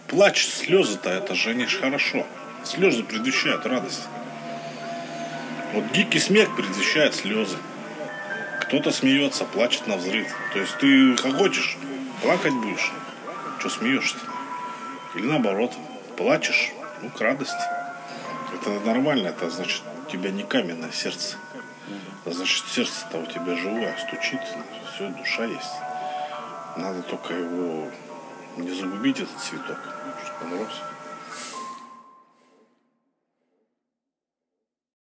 Плач, слезы-то, это же они ж хорошо. Слезы предвещают радость. Вот дикий смех предвещает слезы. Кто-то смеется, плачет на взрыв. То есть ты хохочешь, плакать будешь. Что смеешься-то? Или наоборот, плачешь, ну, к радости. Это нормально, это значит, у тебя не каменное сердце. Это значит, сердце-то у тебя живое, стучит, все, душа есть. Надо только его не загубить, этот цветок, чтобы он рос.